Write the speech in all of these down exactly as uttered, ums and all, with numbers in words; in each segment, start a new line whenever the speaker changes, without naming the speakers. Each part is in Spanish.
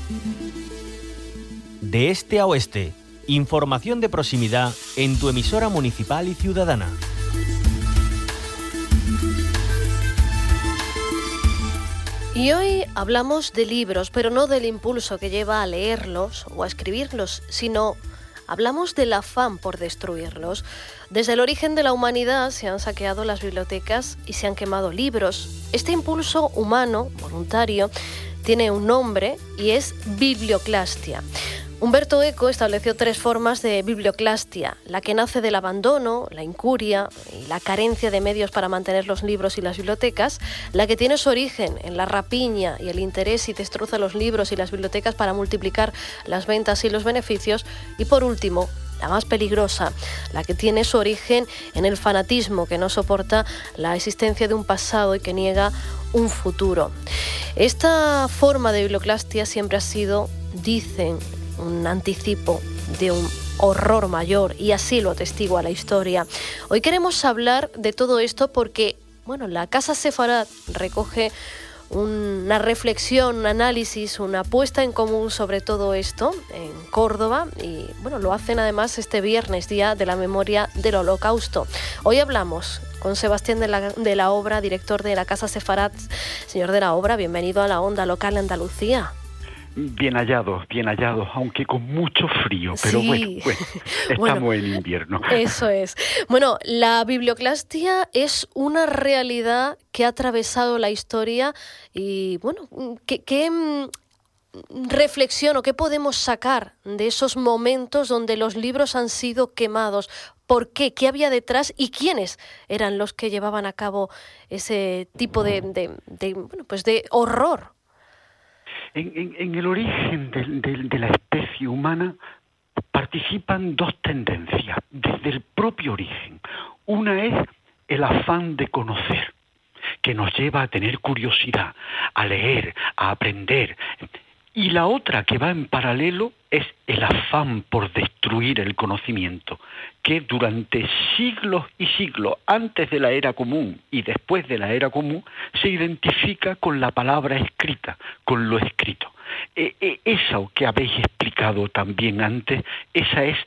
De este a oeste, información de proximidad en tu emisora municipal y ciudadana.
Y hoy hablamos de libros, pero no del impulso que lleva a leerlos o a escribirlos, sino hablamos del afán por destruirlos. Desde el origen de la humanidad se han saqueado las bibliotecas y se han quemado libros. Este impulso humano, voluntario, tiene un nombre y es biblioclastia. Humberto Eco estableció tres formas de biblioclastia: la que nace del abandono, la incuria y la carencia de medios para mantener los libros y las bibliotecas, la que tiene su origen en la rapiña y el interés y destroza los libros y las bibliotecas para multiplicar las ventas y los beneficios, y por último, la más peligrosa, la que tiene su origen en el fanatismo que no soporta la existencia de un pasado y que niega un futuro. Esta forma de biblioclastia siempre ha sido, dicen, un anticipo de un horror mayor, y así lo atestigua la historia. Hoy queremos hablar de todo esto porque, bueno, la Casa Sefarat recoge una reflexión, un análisis, una puesta en común sobre todo esto en Córdoba, y bueno, lo hacen además este viernes, Día de la Memoria del Holocausto. Hoy hablamos con Sebastián de la, de la Obra, director de la Casa Sefarat. Señor de la Obra, bienvenido a la Onda Local de Andalucía.
Bien hallado, bien hallado, aunque con mucho frío, pero
sí.
bueno, bueno, estamos bueno, en invierno.
Eso es. Bueno, la biblioclastia es una realidad que ha atravesado la historia y, bueno, ¿qué, qué reflexión o qué podemos sacar de esos momentos donde los libros han sido quemados? ¿Por qué? ¿Qué había detrás? ¿Y quiénes eran los que llevaban a cabo ese tipo de, de, de, bueno, pues de horror?
En, en, en el origen de, de, de la especie humana participan dos tendencias desde el propio origen. Una es el afán de conocer, que nos lleva a tener curiosidad, a leer, a aprender. Y la otra, que va en paralelo, es el afán por destruir el conocimiento, que durante siglos y siglos, antes de la era común y después de la era común, se identifica con la palabra escrita, con lo escrito. Eh, eh, eso que habéis explicado también antes, esa es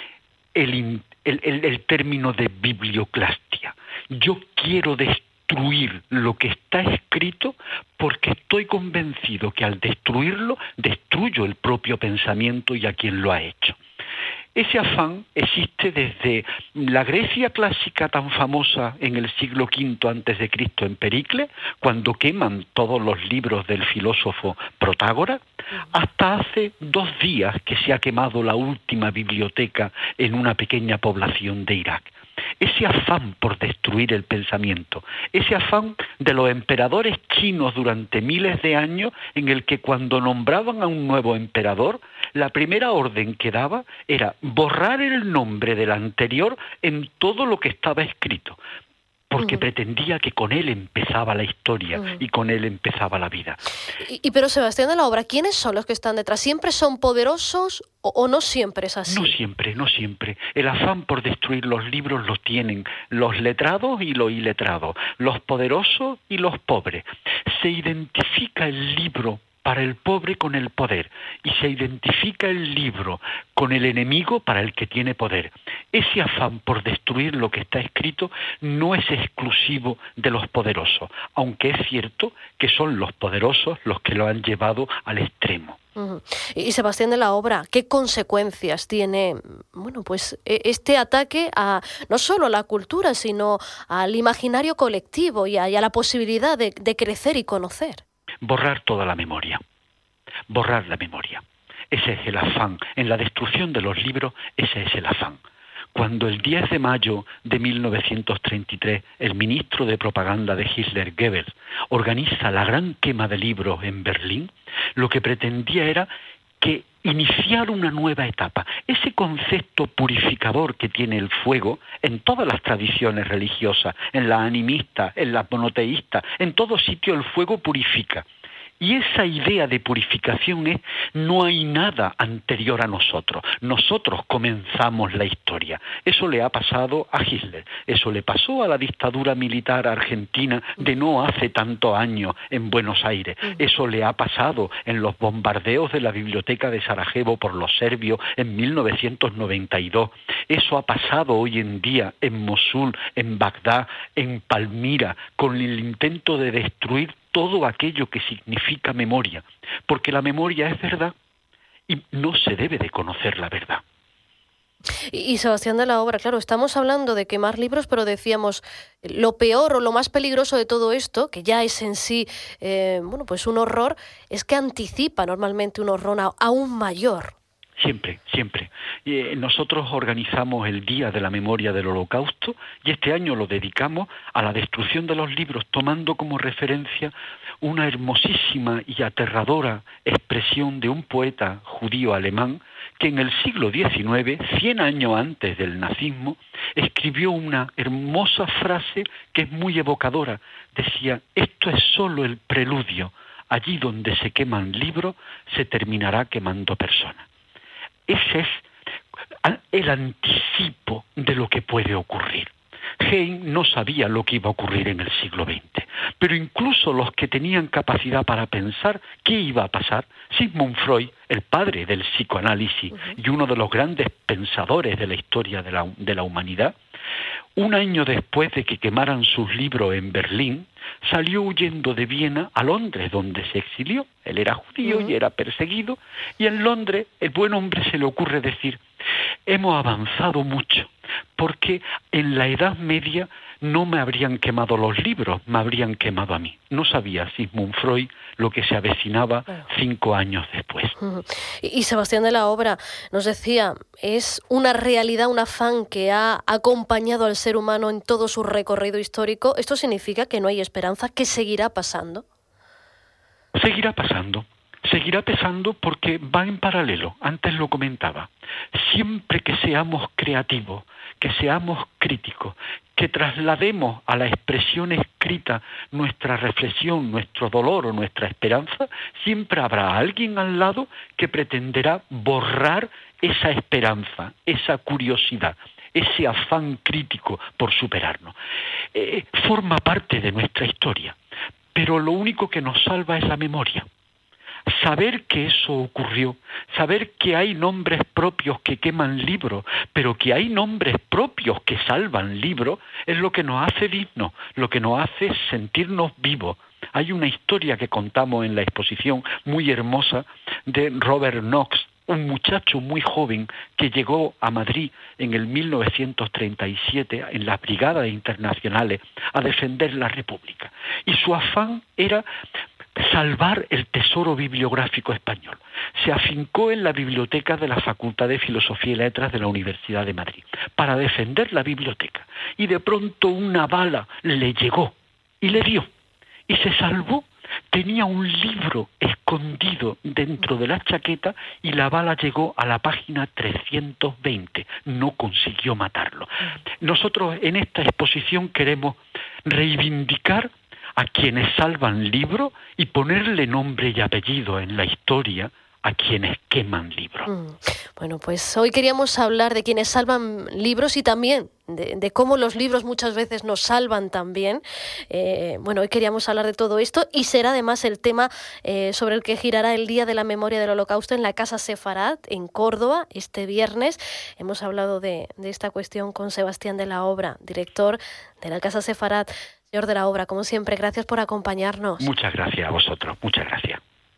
el, el, el, el término de biblioclastia. Yo quiero destruir destruir lo que está escrito porque estoy convencido que al destruirlo destruyo el propio pensamiento y a quien lo ha hecho. Ese afán existe desde la Grecia clásica tan famosa en el siglo quinto antes de Cristo en Pericles, cuando queman todos los libros del filósofo Protágoras, hasta hace dos días que se ha quemado la última biblioteca en una pequeña población de Irak. Ese afán por destruir el pensamiento, ese afán de los emperadores chinos durante miles de años, en el que cuando nombraban a un nuevo emperador, la primera orden que daba era borrar el nombre del anterior en todo lo que estaba escrito, porque uh-huh. pretendía que con él empezaba la historia uh-huh. y con él empezaba la vida.
Y, y pero Sebastián de la Obra, ¿quiénes son los que están detrás? ¿Siempre son poderosos o, o no siempre es así?
No siempre, no siempre. El afán por destruir los libros los tienen los letrados y los iletrados, los poderosos y los pobres. Se identifica el libro para el pobre con el poder, y se identifica el libro con el enemigo para el que tiene poder. Ese afán por destruir lo que está escrito no es exclusivo de los poderosos, aunque es cierto que son los poderosos los que lo han llevado al extremo.
Uh-huh. Y Sebastián de la Obra, ¿qué consecuencias tiene, bueno, pues este ataque a no solo a la cultura, sino al imaginario colectivo y a, y a la posibilidad de, de crecer y conocer?
Borrar toda la memoria, borrar la memoria. Ese es el afán. En la destrucción de los libros, ese es el afán. Cuando el diez de mayo de mil novecientos treinta y tres el ministro de propaganda de Hitler, Goebbels, organiza la gran quema de libros en Berlín, lo que pretendía era que iniciar una nueva etapa. Ese concepto purificador que tiene el fuego en todas las tradiciones religiosas, en la animista, en la monoteísta, en todo sitio el fuego purifica. Y esa idea de purificación es, no hay nada anterior a nosotros. Nosotros comenzamos la historia. Eso le ha pasado a Hitler, eso le pasó a la dictadura militar argentina de no hace tantos años en Buenos Aires. Eso le ha pasado en los bombardeos de la biblioteca de Sarajevo por los serbios en mil novecientos noventa y dos. Eso ha pasado hoy en día en Mosul, en Bagdad, en Palmira, con el intento de destruir todo aquello que significa memoria, porque la memoria es verdad y no se debe de conocer la verdad.
Y, y Sebastián de la Obra, claro, estamos hablando de quemar libros, pero decíamos, lo peor o lo más peligroso de todo esto, que ya es en sí, eh, bueno, pues un horror, es que anticipa normalmente un horror a, aún mayor.
Siempre, siempre. Eh, nosotros organizamos el Día de la Memoria del Holocausto y este año lo dedicamos a la destrucción de los libros, tomando como referencia una hermosísima y aterradora expresión de un poeta judío alemán que en el siglo diecinueve, cien años antes del nazismo, escribió una hermosa frase que es muy evocadora. Decía, esto es solo el preludio, allí donde se queman libros se terminará quemando personas. Ese es el anticipo de lo que puede ocurrir. Heine no sabía lo que iba a ocurrir en el siglo veinte, pero incluso los que tenían capacidad para pensar qué iba a pasar, Sigmund Freud, el padre del psicoanálisis uh-huh. y uno de los grandes pensadores de la historia de la, de la humanidad, un año después de que quemaran sus libros en Berlín, salió huyendo de Viena a Londres, donde se exilió. Él era judío uh-huh. y era perseguido, y en Londres el buen hombre se le ocurre decir, hemos avanzado mucho, porque en la Edad Media no me habrían quemado los libros, me habrían quemado a mí. No sabía Sigmund Freud lo que se avecinaba bueno. cinco años después.
Uh-huh. Y, y Sebastián de la Obra nos decía, es una realidad, un afán que ha acompañado al ser humano en todo su recorrido histórico. ¿Esto significa que no hay esperanza, que seguirá pasando?
Seguirá pasando. Seguirá pasando porque va en paralelo, antes lo comentaba. Siempre que seamos creativos, que seamos críticos, que traslademos a la expresión escrita nuestra reflexión, nuestro dolor o nuestra esperanza, siempre habrá alguien al lado que pretenderá borrar esa esperanza, esa curiosidad, ese afán crítico por superarnos. Eh, forma parte de nuestra historia, pero lo único que nos salva es la memoria. Saber que eso ocurrió, saber que hay nombres propios que queman libros, pero que hay nombres propios que salvan libros, es lo que nos hace dignos, lo que nos hace sentirnos vivos. Hay una historia que contamos en la exposición muy hermosa de Robert Knox, un muchacho muy joven que llegó a Madrid en el mil novecientos treinta y siete en las brigadas internacionales a defender la República. Y su afán era salvar el tesoro bibliográfico español. Se afincó en la biblioteca de la Facultad de Filosofía y Letras de la Universidad de Madrid para defender la biblioteca. Y de pronto una bala le llegó y le dio. Y se salvó. Tenía un libro escondido dentro de la chaqueta y la bala llegó a la página trescientos veinte. No consiguió matarlo. Nosotros en esta exposición queremos reivindicar a quienes salvan libros y ponerle nombre y apellido en la historia a quienes queman libros.
Mm. Bueno, pues hoy queríamos hablar de quienes salvan libros y también de, de cómo los libros muchas veces nos salvan también. Eh, bueno, hoy queríamos hablar de todo esto y será además el tema eh, sobre el que girará el Día de la Memoria del Holocausto en la Casa Sefarat, en Córdoba, este viernes. Hemos hablado de, de esta cuestión con Sebastián de la Obra, director de la Casa Sefarat. Señor de la Obra, como siempre, gracias por acompañarnos.
Muchas gracias a vosotros, muchas gracias.